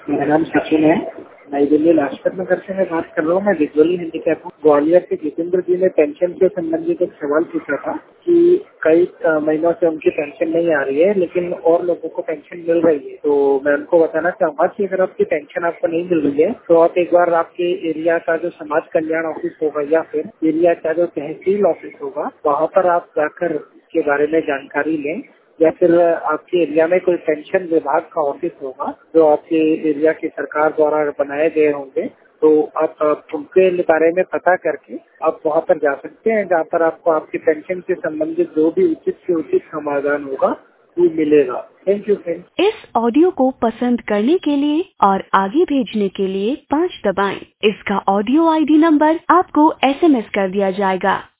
मेरा नाम सचिन है। नई दिल्ली लाजपत नगर से मैं बात कर रहा हूँ। मैं विजुअली हैंडीकैप हूँ। ग्वालियर के जितेंद्र जी ने पेंशन से संबंधित एक सवाल पूछा था कि कई महीनों से उनकी पेंशन नहीं आ रही है, लेकिन और लोगों को पेंशन मिल रही है। तो मैं उनको बताना चाहूँगा कि अगर आपकी पेंशन आपको नहीं मिल रही है तो आप एक बार आपके एरिया का जो समाज कल्याण ऑफिस होगा या फिर एरिया का जो तहसील ऑफिस होगा, वहाँ पर आप जाकर इसके बारे में जानकारी लें, या फिर आपके एरिया में कोई पेंशन विभाग का ऑफिस होगा जो आपके एरिया की सरकार द्वारा बनाए गए होंगे, तो आप उनके बारे में पता करके आप वहाँ पर जा सकते हैं, जहाँ पर आपको आपकी पेंशन से संबंधित जो भी उचित से उचित समाधान होगा वो मिलेगा। Thank you friend. इस ऑडियो को पसंद करने के लिए और आगे भेजने के लिए 5 दबाएं। इसका ऑडियो आईडी नंबर आपको SMS कर दिया जाएगा।